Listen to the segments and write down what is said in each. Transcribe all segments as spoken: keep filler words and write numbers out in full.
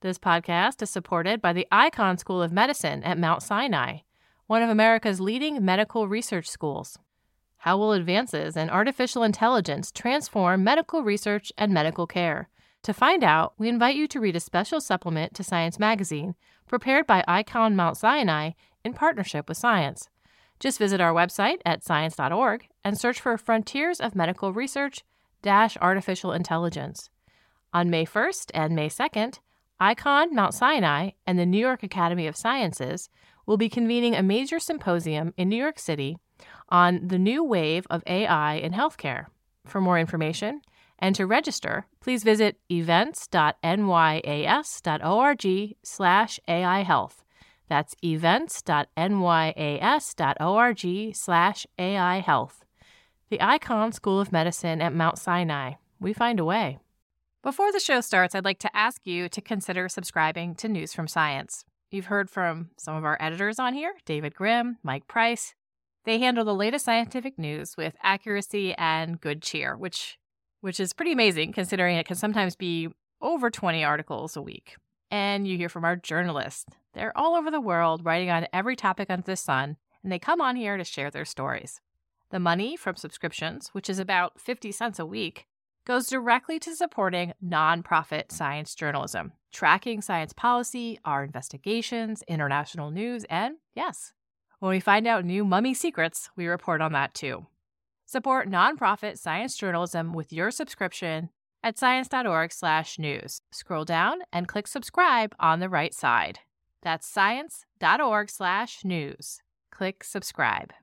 This podcast is supported by the Icahn School of Medicine at Mount Sinai, one of America's leading medical research schools. How will advances in artificial intelligence transform medical research and medical care? To find out, we invite you to read a special supplement to Science Magazine, prepared by Icahn Mount Sinai in partnership with Science. Just visit our website at science dot org and search for Frontiers of Medical Research dash Artificial Intelligence. On May first and May second, Icahn Mount Sinai and the New York Academy of Sciences will be convening a major symposium in New York City on the new wave of A I in healthcare. For more information and to register, please visit events dot n y a s dot org slash A I health. That's events dot n y a s dot org slash A I health. The Icahn School of Medicine at Mount Sinai. We find a way. Before the show starts, I'd like to ask you to consider subscribing to News from Science. You've heard from some of our editors on here, David Grimm, Mike Price. They handle the latest scientific news with accuracy and good cheer, which which is pretty amazing considering it can sometimes be over twenty articles a week. And you hear from our journalists. They're all over the world writing on every topic under the sun, and they come on here to share their stories. The money from subscriptions, which is about fifty cents a week, goes directly to supporting nonprofit science journalism, tracking science policy, our investigations, international news, and yes, when we find out new mummy secrets, we report on that too. Support nonprofit science journalism with your subscription at science dot org slash news. Scroll down and click subscribe on the right side. That's science dot org slash news. Click subscribe.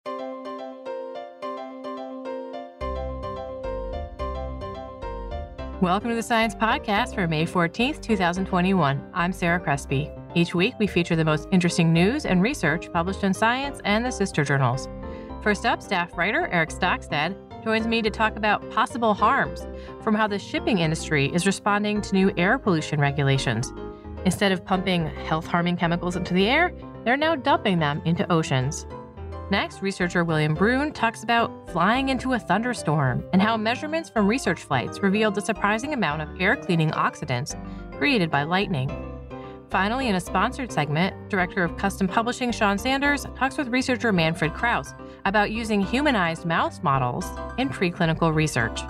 Welcome to the Science Podcast for May fourteenth, twenty twenty-one. I'm Sarah Crespi. Each week, we feature the most interesting news and research published in Science and the sister journals. First up, staff writer Eric Stockstead joins me to talk about possible harms from how the shipping industry is responding to new air pollution regulations. Instead of pumping health-harming chemicals into the air, they're now dumping them into oceans. Next, researcher William Brune talks about flying into a thunderstorm and how measurements from research flights revealed the surprising amount of air-cleaning oxidants created by lightning. Finally, in a sponsored segment, Director of Custom Publishing Sean Sanders talks with researcher Manfred Krauss about using humanized mouse models in preclinical research.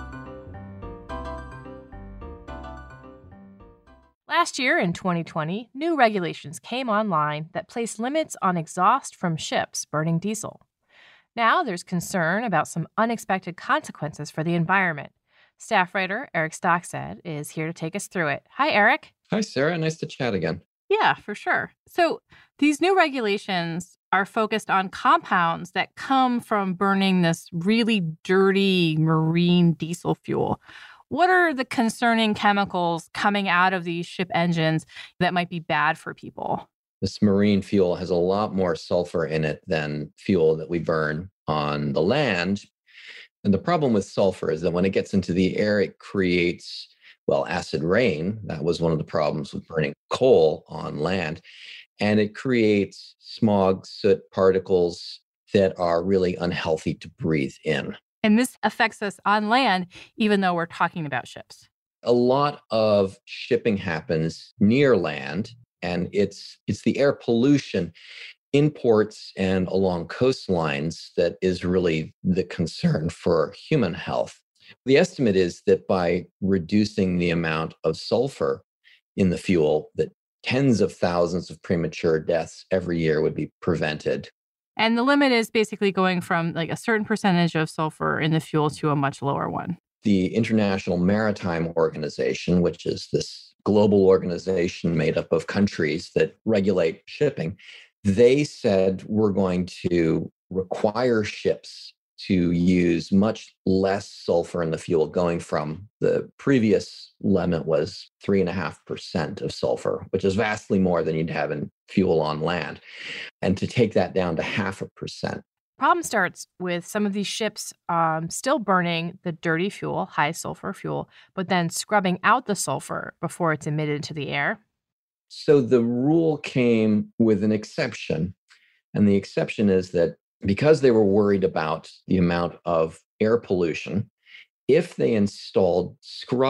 Last year, in twenty twenty, new regulations came online that placed limits on exhaust from ships burning diesel. Now there's concern about some unexpected consequences for the environment. Staff writer Eric Stockstead is here to take us through it. Hi, Eric. Hi, Sarah. Nice to chat again. Yeah, for sure. So these new regulations are focused on compounds that come from burning this really dirty marine diesel fuel. What are the concerning chemicals coming out of these ship engines that might be bad for people? This marine fuel has a lot more sulfur in it than fuel that we burn on the land. And the problem with sulfur is that when it gets into the air, it creates, well, acid rain. That was one of the problems with burning coal on land. And it creates smog, soot particles that are really unhealthy to breathe in. And this affects us on land, even though we're talking about ships. A lot of shipping happens near land, and it's it's the air pollution in ports and along coastlines that is really the concern for human health. The estimate is that by reducing the amount of sulfur in the fuel, that tens of thousands of premature deaths every year would be prevented. And the limit is basically going from like a certain percentage of sulfur in the fuel to a much lower one. The International Maritime Organization, which is this global organization made up of countries that regulate shipping, they said we're going to require ships to use much less sulfur in the fuel, going from the previous limit was three and a half percent of sulfur, which is vastly more than you'd have in fuel on land, and to take that down to half a percent. Problem starts with some of these ships um, still burning the dirty fuel, high sulfur fuel, but then scrubbing out the sulfur before it's emitted into the air. So the rule came with an exception, and the exception is that because they were worried about the amount of air pollution, if they installed scrubber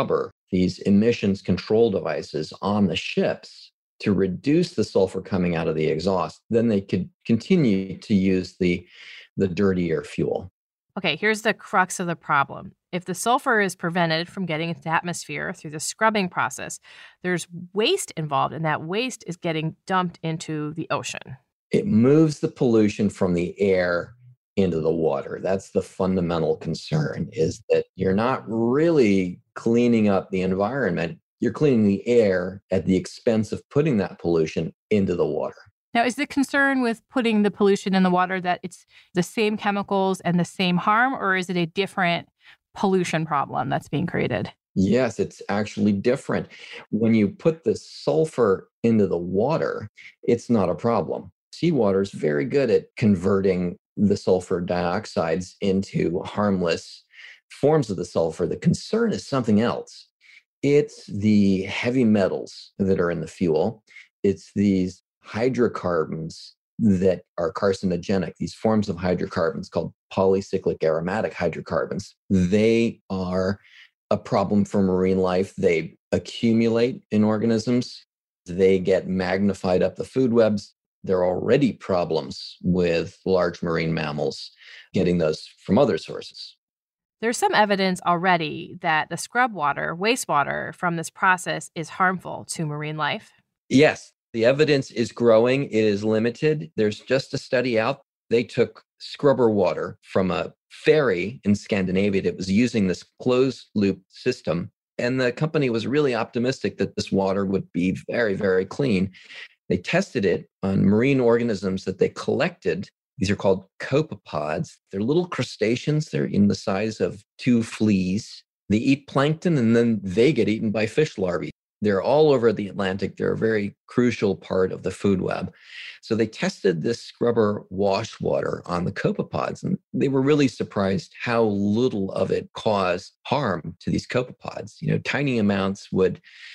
these emissions control devices on the ships to reduce the sulfur coming out of the exhaust, then they could continue to use the, the dirtier fuel. Okay, here's the crux of the problem. If the sulfur is prevented from getting into the atmosphere through the scrubbing process, there's waste involved, and that waste is getting dumped into the ocean. It moves the pollution from the air into the water. That's the fundamental concern, is that you're not really cleaning up the environment. You're cleaning the air at the expense of putting that pollution into the water. Now, is the concern with putting the pollution in the water that it's the same chemicals and the same harm, or is it a different pollution problem that's being created? Yes, it's actually different. When you put the sulfur into the water, it's not a problem. Seawater is very good at converting the sulfur dioxides into harmless forms of the sulfur. The concern is something else. It's the heavy metals that are in the fuel. It's these hydrocarbons that are carcinogenic, these forms of hydrocarbons called polycyclic aromatic hydrocarbons. They are a problem for marine life. They accumulate in organisms. They get magnified up the food webs. There are already problems with large marine mammals getting those from other sources. There's some evidence already that the scrub water, wastewater from this process is harmful to marine life. Yes, the evidence is growing. It is limited. There's just a study out. They took scrubber water from a ferry in Scandinavia that was using this closed loop system. And the company was really optimistic that this water would be very, very clean. They tested it on marine organisms that they collected. These are called copepods. They're little crustaceans. They're in the size of two fleas. They eat plankton, and then they get eaten by fish larvae. They're all over the Atlantic. They're a very crucial part of the food web. So they tested this scrubber wash water on the copepods, and they were really surprised how little of it caused harm to these copepods. You know, tiny amounts would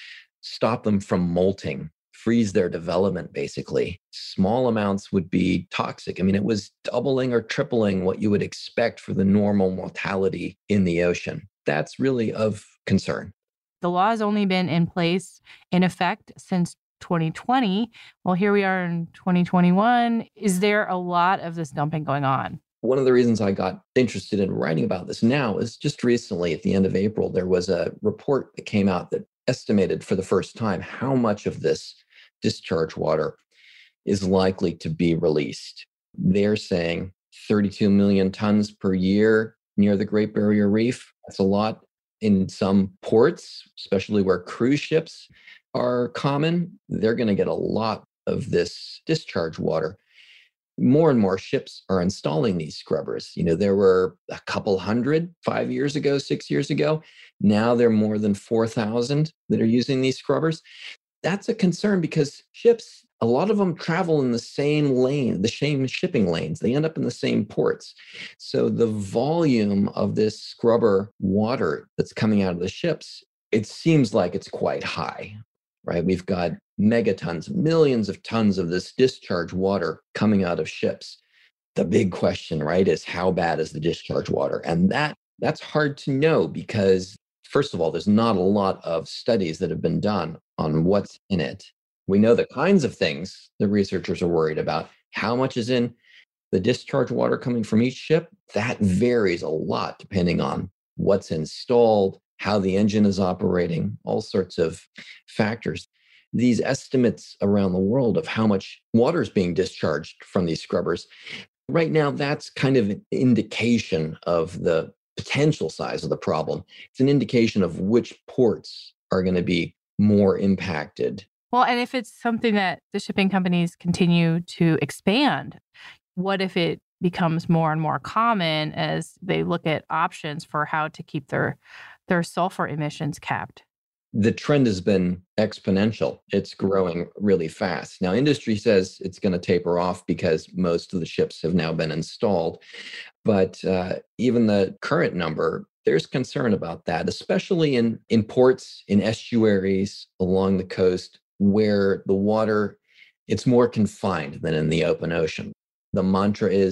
stop them from molting, freeze their development, basically. Small amounts would be toxic. I mean, it was doubling or tripling what you would expect for the normal mortality in the ocean. That's really of concern. The law has only been in place, in effect, since twenty twenty. Well, here we are in twenty twenty-one. Is there a lot of this dumping going on? One of the reasons I got interested in writing about this now is just recently, at the end of April, there was a report that came out that estimated for the first time how much of this discharge water is likely to be released. They're saying thirty-two million tons per year near the Great Barrier Reef. That's a lot. In some ports, especially where cruise ships are common, they're going to get a lot of this discharge water. More and more ships are installing these scrubbers. You know, there were a couple hundred five years ago, six years ago. Now there are more than four thousand that are using these scrubbers. That's a concern because ships, a lot of them travel in the same lane, the same shipping lanes. They end up in the same ports. So the volume of this scrubber water that's coming out of the ships, it seems like it's quite high, right? We've got megatons, millions of tons of this discharge water coming out of ships. The big question, right, is how bad is the discharge water? And that that's hard to know because, first of all, there's not a lot of studies that have been done on what's in it. We know the kinds of things the researchers are worried about. How much is in the discharge water coming from each ship? That varies a lot depending on what's installed, how the engine is operating, all sorts of factors. These estimates around the world of how much water is being discharged from these scrubbers, right now, that's kind of an indication of the potential size of the problem. It's an indication of which ports are going to be more impacted. Well, and if it's something that the shipping companies continue to expand, what if it becomes more and more common as they look at options for how to keep their their sulfur emissions capped? The trend has been exponential. It's growing really fast. Now, industry says it's going to taper off because most of the ships have now been installed. But uh, even the current number, there's concern about that, especially in, in ports, in estuaries along the coast, where the water, it's more confined than in the open ocean. The mantra is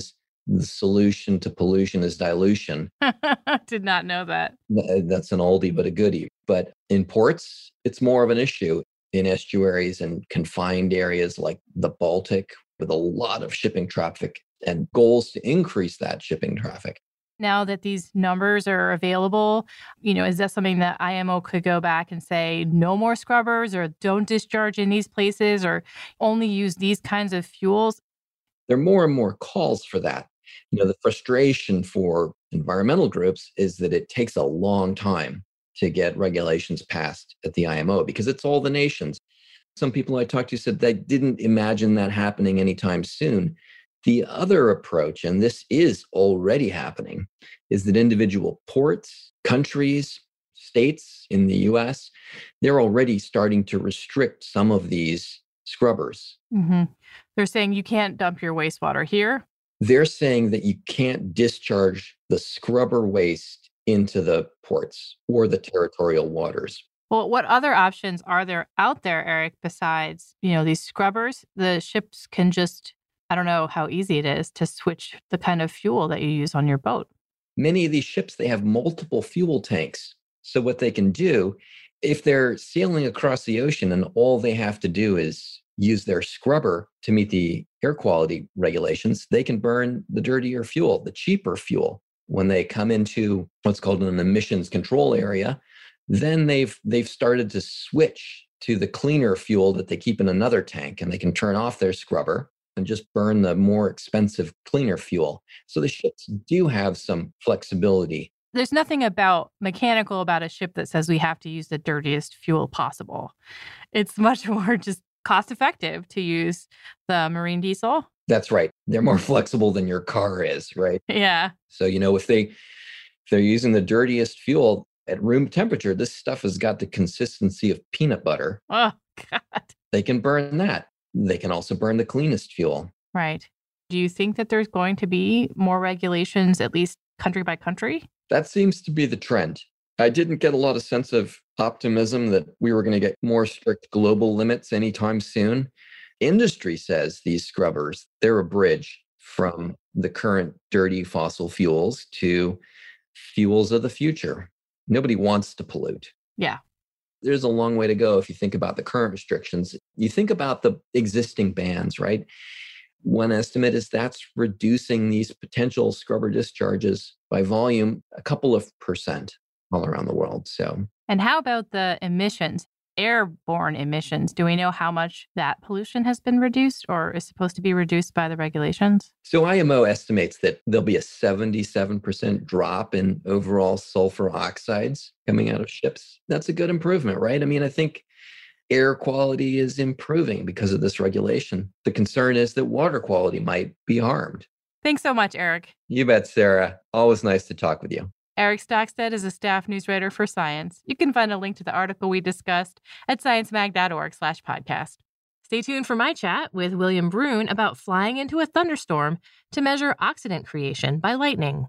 the solution to pollution is dilution. Did not know that. That's an oldie but a goodie. But in ports, it's more of an issue. In estuaries and confined areas like the Baltic, with a lot of shipping traffic and goals to increase that shipping traffic. Now that these numbers are available, you know, is that something that I M O could go back and say, no more scrubbers, or don't discharge in these places, or only use these kinds of fuels? There are more and more calls for that. You know, the frustration for environmental groups is that it takes a long time to get regulations passed at the I M O because it's all the nations. Some people I talked to said they didn't imagine that happening anytime soon. The other approach, and this is already happening, is that individual ports, countries, states in the U S, they're already starting to restrict some of these scrubbers. Mm-hmm. They're saying you can't dump your wastewater here. They're saying that you can't discharge the scrubber waste into the ports or the territorial waters. Well, what other options are there out there, Eric, besides, you know, these scrubbers? The ships can just, I don't know how easy it is to switch the kind of fuel that you use on your boat. Many of these ships, they have multiple fuel tanks. So what they can do, if they're sailing across the ocean and all they have to do is use their scrubber to meet the air quality regulations, they can burn the dirtier fuel, the cheaper fuel. When they come into what's called an emissions control area, then they've they've started to switch to the cleaner fuel that they keep in another tank, and they can turn off their scrubber and just burn the more expensive, cleaner fuel. So the ships do have some flexibility. There's nothing about mechanical about a ship that says we have to use the dirtiest fuel possible. It's much more just cost effective to use the marine diesel. That's right. They're more flexible than your car is, right? Yeah. So, you know, if they if they're using the dirtiest fuel at room temperature, this stuff has got the consistency of peanut butter. Oh, God. They can burn that. They can also burn the cleanest fuel. Right. Do you think that there's going to be more regulations, at least country by country? That seems to be the trend. I didn't get a lot of sense of optimism that we were going to get more strict global limits anytime soon. Industry says these scrubbers, they're a bridge from the current dirty fossil fuels to fuels of the future. Nobody wants to pollute. Yeah. There's a long way to go if you think about the current restrictions. You think about the existing bans, right? One estimate is that's reducing these potential scrubber discharges by volume a couple of percent all around the world. So, and how about the emissions? Airborne emissions. Do we know how much that pollution has been reduced or is supposed to be reduced by the regulations? So I M O estimates that there'll be a seventy-seven percent drop in overall sulfur oxides coming out of ships. That's a good improvement, right? I mean, I think air quality is improving because of this regulation. The concern is that water quality might be harmed. Thanks so much, Eric. You bet, Sarah. Always nice to talk with you. Eric Stockstead is a staff news writer for Science. You can find a link to the article we discussed at sciencemag.org slash podcast. Stay tuned for my chat with William Brune about flying into a thunderstorm to measure oxidant creation by lightning.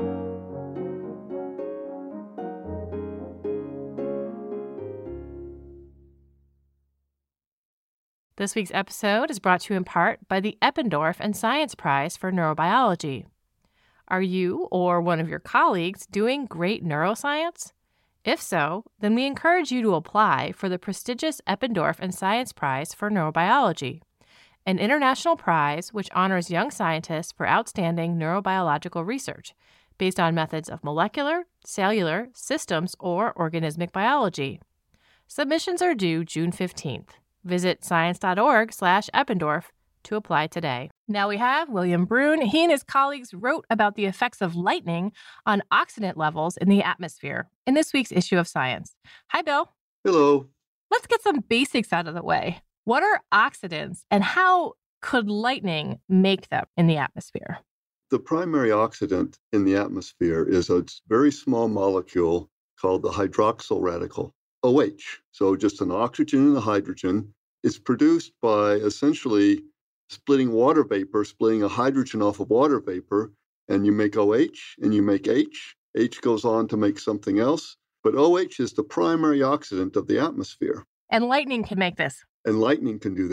This week's episode is brought to you in part by the Eppendorf and Science Prize for Neurobiology. Are you or one of your colleagues doing great neuroscience? If so, then we encourage you to apply for the prestigious Eppendorf and Science Prize for Neurobiology, an international prize which honors young scientists for outstanding neurobiological research based on methods of molecular, cellular, systems, or organismic biology. Submissions are due June fifteenth. Visit science.org slash Eppendorf to apply today. Now we have William Brune. He and his colleagues wrote about the effects of lightning on oxidant levels in the atmosphere in this week's issue of Science. Hi, Bill. Hello. Let's get some basics out of the way. What are oxidants and how could lightning make them in the atmosphere? The primary oxidant in the atmosphere is a very small molecule called the hydroxyl radical, O H. So just an oxygen and a hydrogen. It's produced by essentially splitting water vapor, splitting a hydrogen off of water vapor, and you make O H and you make H. H goes on to make something else. But O H is the primary oxidant of the atmosphere. And lightning can make this. And lightning can do that.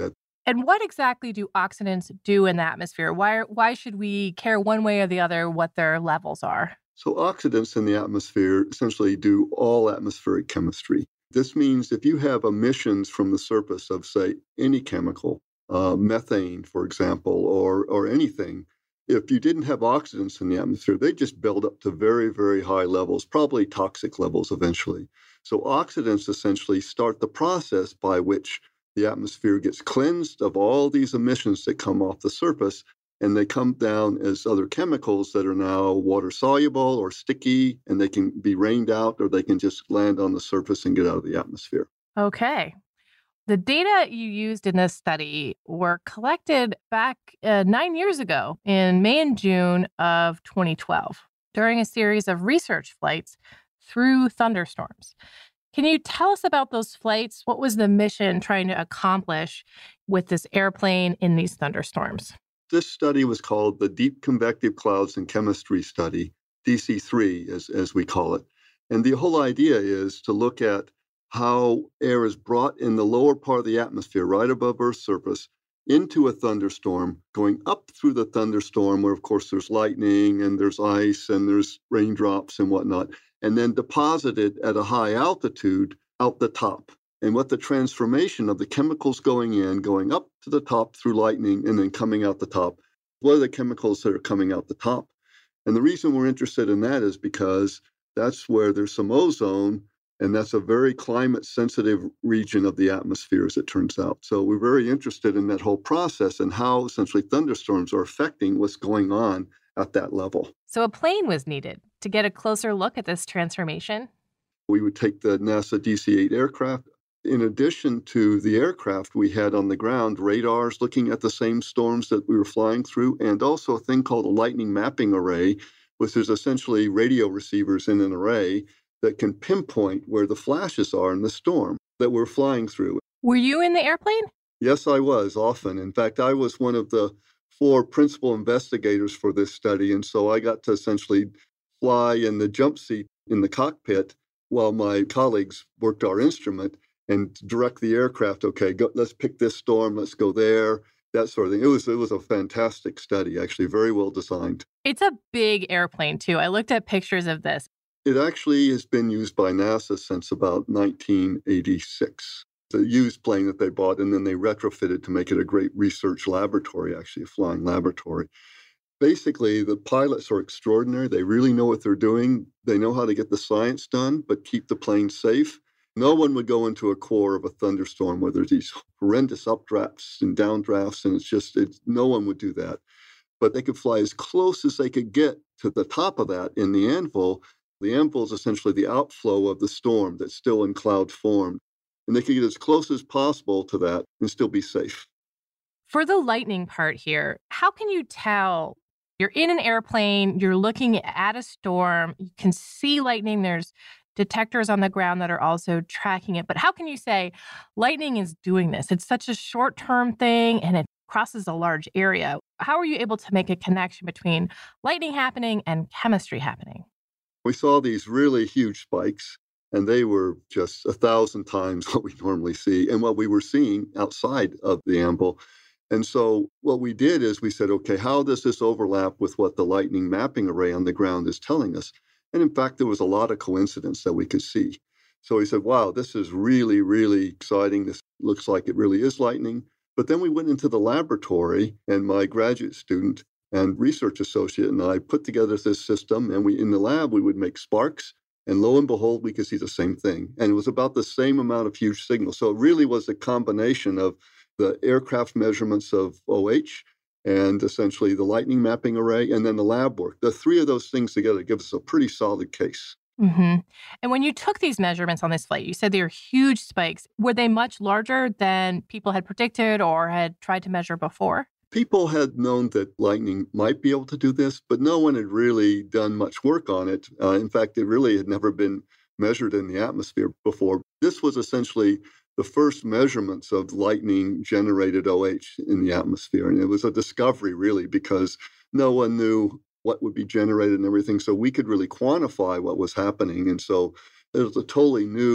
And what exactly do oxidants do in the atmosphere? Why, why should we care one way or the other what their levels are? So oxidants in the atmosphere essentially do all atmospheric chemistry. This means if you have emissions from the surface of, say, any chemical, uh, methane, for example, or, or anything, if you didn't have oxidants in the atmosphere, they just build up to very, very high levels, probably toxic levels eventually. So oxidants essentially start the process by which the atmosphere gets cleansed of all these emissions that come off the surface, and they come down as other chemicals that are now water soluble or sticky, and they can be rained out or they can just land on the surface and get out of the atmosphere. Okay. The data you used in this study were collected back uh, nine years ago in May and June of twenty twelve during a series of research flights through thunderstorms. Can you tell us about those flights? What was the mission trying to accomplish with this airplane in these thunderstorms? This study was called the Deep Convective Clouds and Chemistry Study, D C three, as, as we call it. And the whole idea is to look at how air is brought in the lower part of the atmosphere, right above Earth's surface, into a thunderstorm, going up through the thunderstorm, where, of course, there's lightning and there's ice and there's raindrops and whatnot, and then deposited at a high altitude out the top. And what the transformation of the chemicals going in, going up to the top through lightning and then coming out the top, what are the chemicals that are coming out the top? And the reason we're interested in that is because that's where there's some ozone, and that's a very climate-sensitive region of the atmosphere, as it turns out. So we're very interested in that whole process and how essentially thunderstorms are affecting what's going on at that level. So a plane was needed to get a closer look at this transformation? We would take the NASA D C eight aircraft. In addition to the aircraft, we had on the ground radars looking at the same storms that we were flying through, and also a thing called a lightning mapping array, which is essentially radio receivers in an array that can pinpoint where the flashes are in the storm that we're flying through. Were you in the airplane? Yes, I was, often. In fact, I was one of the four principal investigators for this study, and so I got to essentially fly in the jump seat in the cockpit while my colleagues worked our instrument and direct the aircraft. Okay, go, let's pick this storm, let's go there, that sort of thing. It was it was a fantastic study, actually, very well designed. It's a big airplane, too. I looked at pictures of this. It actually has been used by NASA since about nineteen eighty-six. It's a used plane that they bought, and then they retrofitted to make it a great research laboratory, actually, a flying laboratory. Basically, the pilots are extraordinary. They really know what they're doing. They know how to get the science done, but keep the plane safe. No one would go into a core of a thunderstorm where there's these horrendous updrafts and downdrafts, and it's just, it's, no one would do that. But they could fly as close as they could get to the top of that in the anvil. The anvil is essentially the outflow of the storm that's still in cloud form. And they could get as close as possible to that and still be safe. For the lightning part here, how can you tell? You're in an airplane, you're looking at a storm, you can see lightning, there's detectors on the ground that are also tracking it. But how can you say lightning is doing this? It's such a short-term thing and it crosses a large area. How are you able to make a connection between lightning happening and chemistry happening? We saw these really huge spikes, and they were just a thousand times what we normally see and what we were seeing outside of the anvil. And so what we did is we said, okay, how does this overlap with what the lightning mapping array on the ground is telling us? And in fact, there was a lot of coincidence that we could see. So we said, wow, this is really, really exciting. This looks like it really is lightning. But then we went into the laboratory, and my graduate student and research associate and I put together this system, and we in the lab, we would make sparks, and lo and behold, we could see the same thing. And it was about the same amount of huge signals. So it really was a combination of the aircraft measurements of O H and essentially the lightning mapping array and then the lab work. The three of those things together give us a pretty solid case. Mm-hmm. And when you took these measurements on this flight, you said they were huge spikes. Were they much larger than people had predicted or had tried to measure before? People had known that lightning might be able to do this, but no one had really done much work on it. Uh, in fact, it really had never been measured in the atmosphere before. This was essentially the first measurements of lightning-generated O H in the atmosphere. And it was a discovery, really, because no one knew what would be generated and everything. So we could really quantify what was happening. And so it was a totally new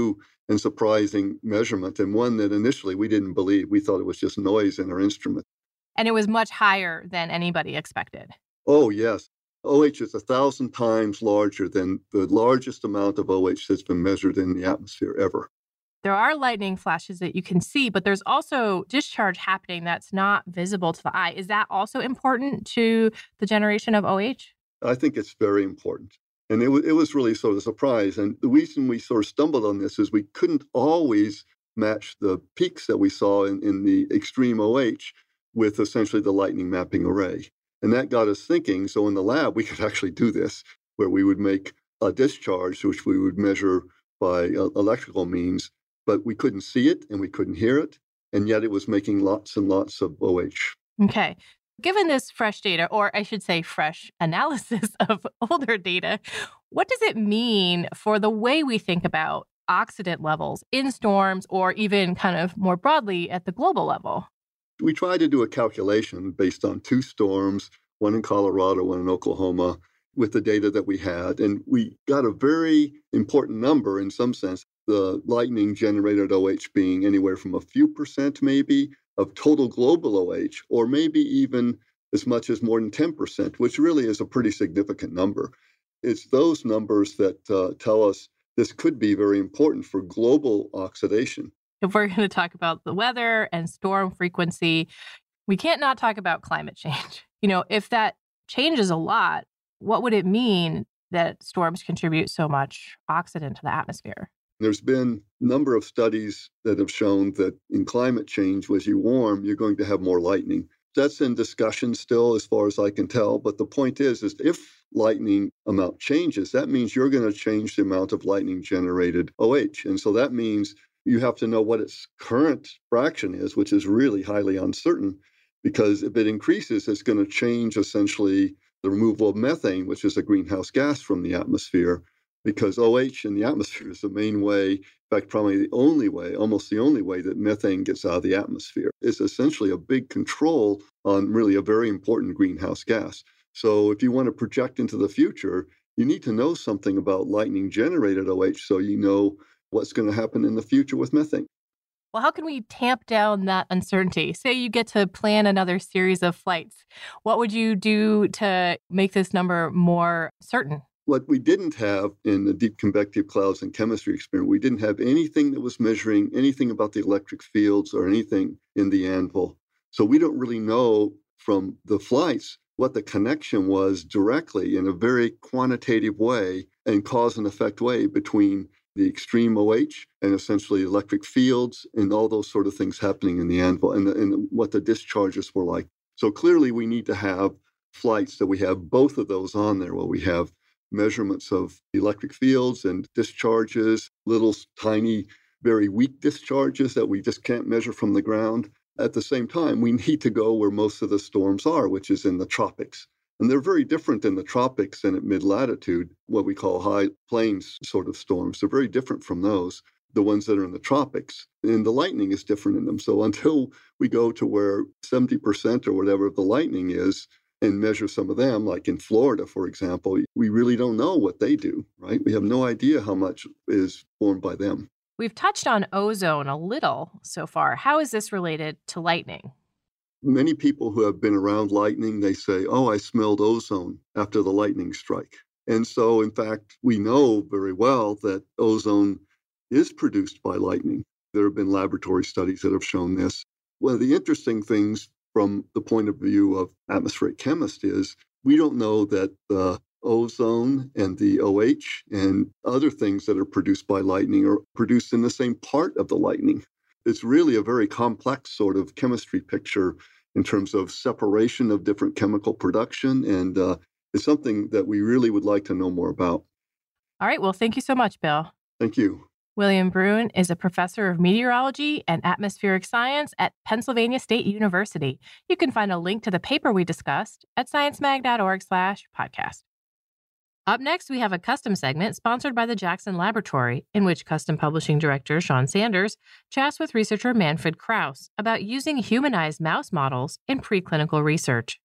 and surprising measurement, and one that initially we didn't believe. We thought it was just noise in our instrument. And it was much higher than anybody expected. Oh, yes. O H is a thousand times larger than the largest amount of O H that's been measured in the atmosphere ever. There are lightning flashes that you can see, but there's also discharge happening that's not visible to the eye. Is that also important to the generation of O H? I think it's very important. And it, w- it was really sort of a surprise. And the reason we sort of stumbled on this is we couldn't always match the peaks that we saw in, in the extreme O H with essentially the lightning mapping array. And that got us thinking. So in the lab, we could actually do this, where we would make a discharge, which we would measure by uh, electrical means, but we couldn't see it and we couldn't hear it. And yet it was making lots and lots of O H. Okay. Given this fresh data, or I should say fresh analysis of older data, what does it mean for the way we think about oxidant levels in storms or even kind of more broadly at the global level? We tried to do a calculation based on two storms, one in Colorado, one in Oklahoma, with the data that we had. And we got a very important number in some sense, the lightning generated O H being anywhere from a few percent maybe of total global O H, or maybe even as much as more than ten percent, which really is a pretty significant number. It's those numbers that uh, tell us this could be very important for global oxidation. If we're going to talk about the weather and storm frequency, we can't not talk about climate change. You know, if that changes a lot, what would it mean that storms contribute so much oxidant to the atmosphere? There's been a number of studies that have shown that in climate change, as you warm, you're going to have more lightning. That's in discussion still, as far as I can tell. But the point is, is if lightning amount changes, that means you're going to change the amount of lightning generated O H. And so that means you have to know what its current fraction is, which is really highly uncertain, because if it increases, it's going to change essentially the removal of methane, which is a greenhouse gas from the atmosphere, because O H in the atmosphere is the main way, in fact, probably the only way, almost the only way that methane gets out of the atmosphere. It's essentially a big control on really a very important greenhouse gas. So if you want to project into the future, you need to know something about lightning-generated O H so you know what's going to happen in the future with methane. Well, how can we tamp down that uncertainty? Say you get to plan another series of flights. What would you do to make this number more certain? What we didn't have in the deep convective clouds and chemistry experiment, we didn't have anything that was measuring anything about the electric fields or anything in the anvil. So we don't really know from the flights what the connection was directly in a very quantitative way and cause and effect way between the extreme O H and essentially electric fields and all those sort of things happening in the anvil and, the, and what the discharges were like. So clearly we need to have flights that we have both of those on there, where we have measurements of electric fields and discharges, little tiny, very weak discharges that we just can't measure from the ground. At the same time, we need to go where most of the storms are, which is in the tropics. And they're very different in the tropics and at mid-latitude, what we call high plains sort of storms. They're very different from those, the ones that are in the tropics. And the lightning is different in them. So until we go to where seventy percent or whatever of the lightning is, and measure some of them, like in Florida, for example, we really don't know what they do, right? We have no idea how much is formed by them. We've touched on ozone a little so far. How is this related to lightning? Many people who have been around lightning, they say, oh, I smelled ozone after the lightning strike. And so, in fact, we know very well that ozone is produced by lightning. There have been laboratory studies that have shown this. One of the interesting things from the point of view of atmospheric chemists is we don't know that the ozone and the O H and other things that are produced by lightning are produced in the same part of the lightning. It's really a very complex sort of chemistry picture in terms of separation of different chemical production, and uh, it's something that we really would like to know more about. All right. Well, thank you so much, Bill. Thank you. William Bruin is a professor of meteorology and atmospheric science at Pennsylvania State University. You can find a link to the paper we discussed at sciencemag.org slash podcast. Up next, we have a custom segment sponsored by the Jackson Laboratory, in which custom publishing director Sean Sanders chats with researcher Manfred Krauss about using humanized mouse models in preclinical research.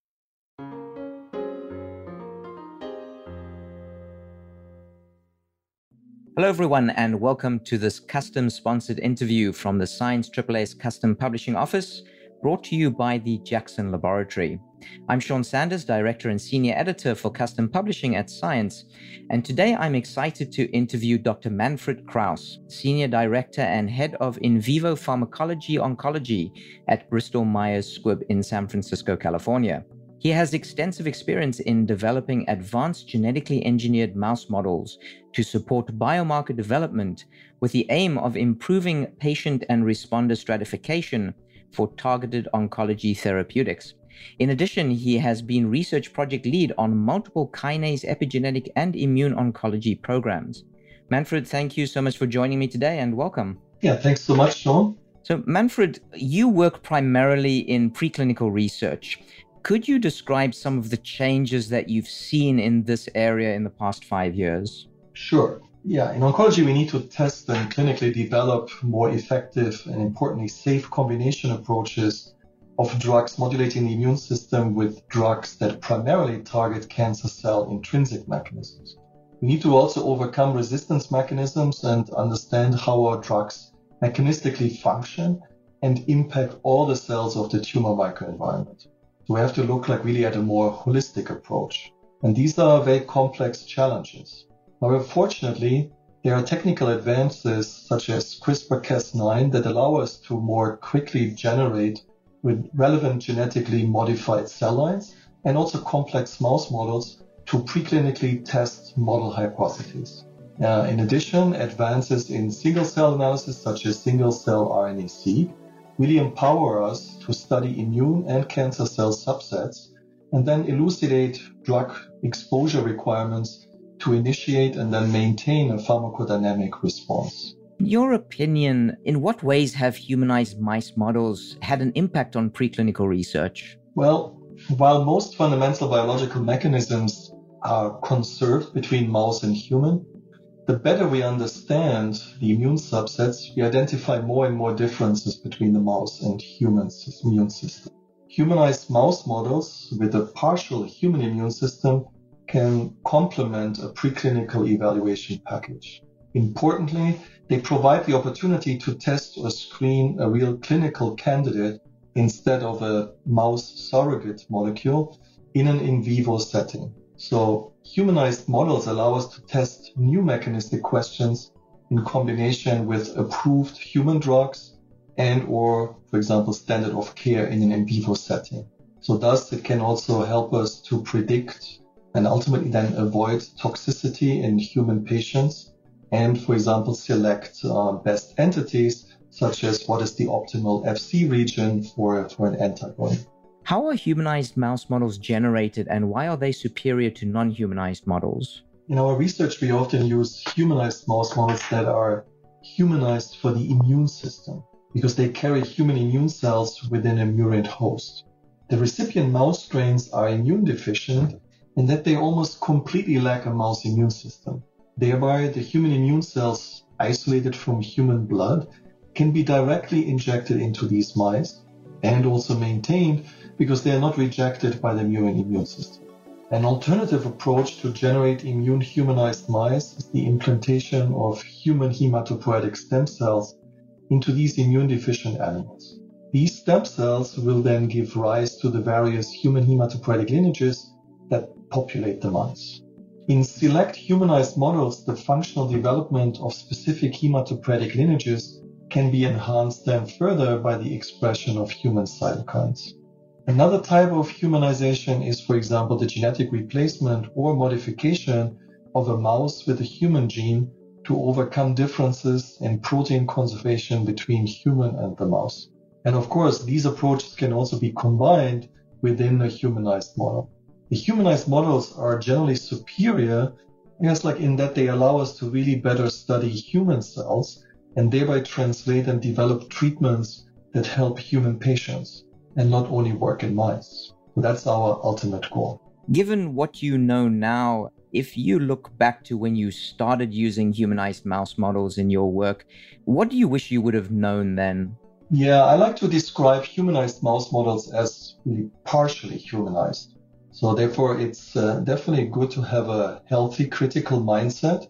Hello, everyone, and welcome to this custom-sponsored interview from the Science triple S Custom Publishing Office, brought to you by the Jackson Laboratory. I'm Sean Sanders, Director and Senior Editor for Custom Publishing at Science, and today I'm excited to interview Doctor Manfred Krause, Senior Director and Head of In Vivo Pharmacology Oncology at Bristol Myers Squibb in San Francisco, California. He has extensive experience in developing advanced genetically engineered mouse models to support biomarker development with the aim of improving patient and responder stratification for targeted oncology therapeutics. In addition, he has been research project lead on multiple kinase epigenetic and immune oncology programs. Manfred, thank you so much for joining me today and welcome. Yeah, thanks so much, Sean. So Manfred, you work primarily in preclinical research. Could you describe some of the changes that you've seen in this area in the past five years? Sure. Yeah, in oncology, we need to test and clinically develop more effective and importantly safe combination approaches of drugs modulating the immune system with drugs that primarily target cancer cell intrinsic mechanisms. We need to also overcome resistance mechanisms and understand how our drugs mechanistically function and impact all the cells of the tumor microenvironment. So we have to look like really at a more holistic approach. And these are very complex challenges. However, fortunately, there are technical advances such as CRISPR Cas nine that allow us to more quickly generate with relevant genetically modified cell lines and also complex mouse models to preclinically test model hypotheses. Uh, in addition, advances in single-cell analysis such as single-cell R N A-seq really empower us to study immune and cancer cell subsets and then elucidate drug exposure requirements to initiate and then maintain a pharmacodynamic response. In your opinion, in what ways have humanized mice models had an impact on preclinical research? Well, while most fundamental biological mechanisms are conserved between mouse and human, the better we understand the immune subsets, we identify more and more differences between the mouse and human immune system. Humanized mouse models with a partial human immune system can complement a preclinical evaluation package. Importantly, they provide the opportunity to test or screen a real clinical candidate instead of a mouse surrogate molecule in an in vivo setting. So humanized models allow us to test new mechanistic questions in combination with approved human drugs and or, for example, standard of care in an in vivo setting. So thus it can also help us to predict and ultimately then avoid toxicity in human patients and, for example, select uh, best entities such as what is the optimal F C region for, for an antibody. How are humanized mouse models generated and why are they superior to non-humanized models? In our research, we often use humanized mouse models that are humanized for the immune system because they carry human immune cells within a murine host. The recipient mouse strains are immune deficient in that they almost completely lack a mouse immune system. Thereby, the human immune cells isolated from human blood can be directly injected into these mice and also maintained because they are not rejected by the murine immune system. An alternative approach to generate immune humanized mice is the implantation of human hematopoietic stem cells into these immune deficient animals. These stem cells will then give rise to the various human hematopoietic lineages that populate the mice. In select humanized models, the functional development of specific hematopoietic lineages can be enhanced then further by the expression of human cytokines. Another type of humanization is, for example, the genetic replacement or modification of a mouse with a human gene to overcome differences in protein conservation between human and the mouse. And of course, these approaches can also be combined within a humanized model. The humanized models are generally superior, I guess, like in that they allow us to really better study human cells and thereby translate and develop treatments that help human patients and not only work in mice. So that's our ultimate goal. Given what you know now, if you look back to when you started using humanized mouse models in your work, what do you wish you would have known then? Yeah, I like to describe humanized mouse models as really partially humanized. So therefore, it's uh, definitely good to have a healthy critical mindset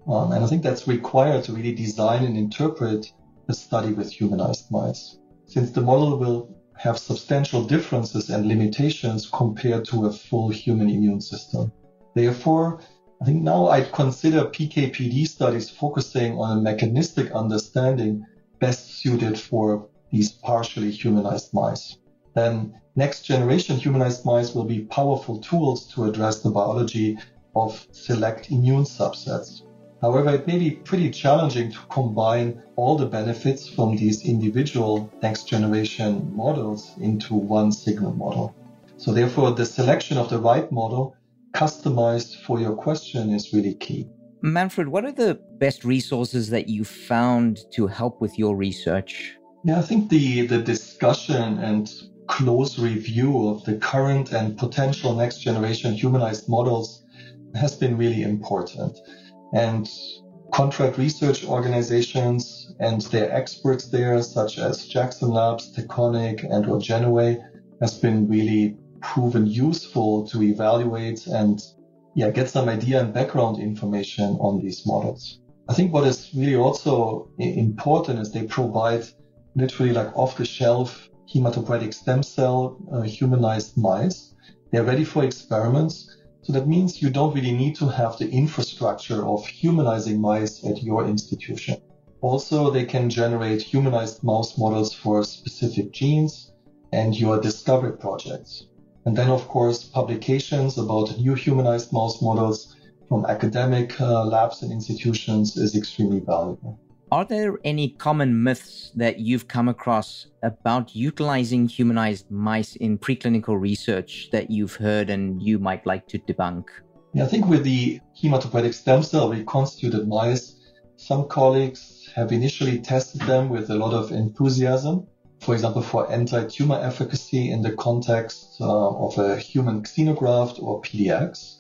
Um, and I think that's required to really design and interpret a study with humanized mice, since the model will have substantial differences and limitations compared to a full human immune system. Therefore, I think now I'd consider P K P D studies focusing on a mechanistic understanding best suited for these partially humanized mice. Then next generation humanized mice will be powerful tools to address the biology of select immune subsets. However, it may be pretty challenging to combine all the benefits from these individual next generation models into one signal model. So therefore, the selection of the right model customized for your question is really key. Manfred, what are the best resources that you found to help with your research? Yeah, I think the, the discussion and close review of the current and potential next generation humanized models has been really important. And contract research organizations and their experts there, such as Jackson Labs, Taconic, and or Genoway, has been really proven useful to evaluate and yeah, get some idea and background information on these models. I think what is really also important is they provide literally like off-the-shelf hematopoietic stem cell uh, humanized mice. They're ready for experiments. So that means you don't really need to have the infrastructure of humanizing mice at your institution. Also, they can generate humanized mouse models for specific genes and your discovery projects. And then, of course, publications about new humanized mouse models from academic uh, labs and institutions is extremely valuable. Are there any common myths that you've come across about utilizing humanized mice in preclinical research that you've heard and you might like to debunk? Yeah, I think with the hematopoietic stem cell reconstituted mice, some colleagues have initially tested them with a lot of enthusiasm. For example, for anti-tumor efficacy in the context uh, of a human xenograft or P D X.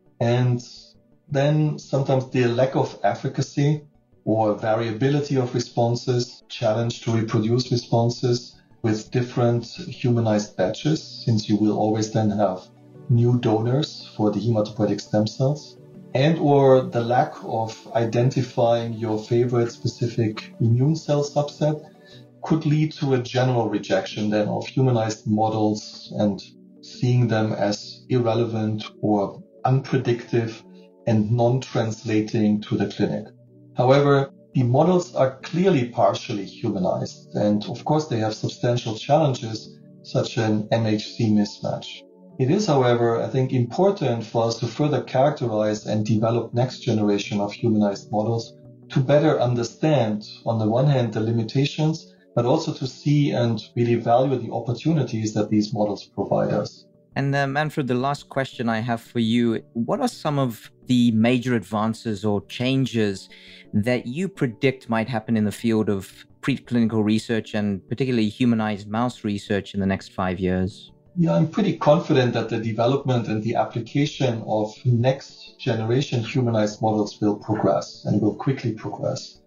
And then sometimes the lack of efficacy or variability of responses, challenge to reproduce responses with different humanized batches, since you will always then have new donors for the hematopoietic stem cells, and or the lack of identifying your favorite specific immune cell subset could lead to a general rejection then of humanized models and seeing them as irrelevant or unpredictive and non-translating to the clinic. However, the models are clearly partially humanized, and of course they have substantial challenges, such an M H C mismatch. It is, however, I think important for us to further characterize and develop next generation of humanized models to better understand, on the one hand, the limitations, but also to see and really value the opportunities that these models provide us. And uh, Manfred, the last question I have for you, what are some of the major advances or changes that you predict might happen in the field of preclinical research and particularly humanized mouse research in the next five years? Yeah, I'm pretty confident that the development and the application of next generation humanized models will progress and will quickly progress.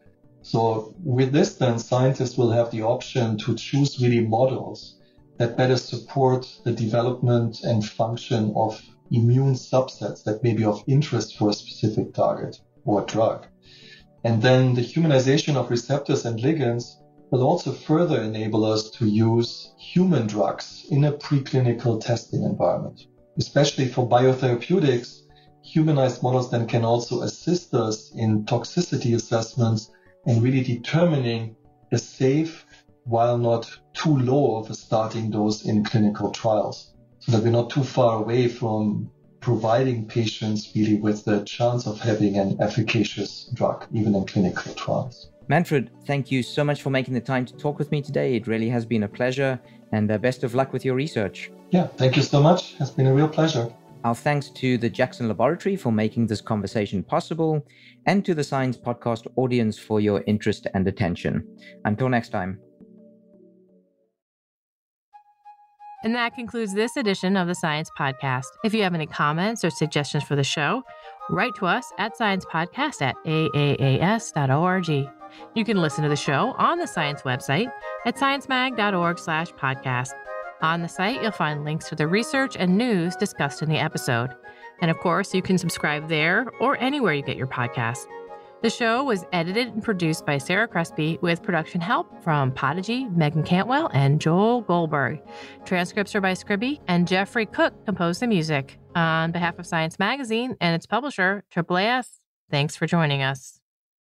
So with this, then scientists will have the option to choose really models that better support the development and function of immune subsets that may be of interest for a specific target or drug. And then the humanization of receptors and ligands will also further enable us to use human drugs in a preclinical testing environment. Especially for biotherapeutics, humanized models then can also assist us in toxicity assessments and really determining the safe while not too low of a starting dose in clinical trials, so that we're not too far away from providing patients really with the chance of having an efficacious drug, even in clinical trials. Manfred, thank you so much for making the time to talk with me today. It really has been a pleasure, and uh, best of luck with your research. Yeah, thank you so much. It's been a real pleasure. Our thanks to the Jackson Laboratory for making this conversation possible, and to the Science Podcast audience for your interest and attention. Until next time. And that concludes this edition of the Science Podcast. If you have any comments or suggestions for the show, write to us at sciencepodcast at a a a s dot org. You can listen to the show on the Science website at sciencemag.org slash podcast. On the site, you'll find links to the research and news discussed in the episode. And of course, you can subscribe there or anywhere you get your podcasts. The show was edited and produced by Sarah Crespi with production help from Podigy, Megan Cantwell, and Joel Goldberg. Transcripts are by Scribby, and Jeffrey Cook composed the music. On behalf of Science Magazine and its publisher, A A A S, thanks for joining us.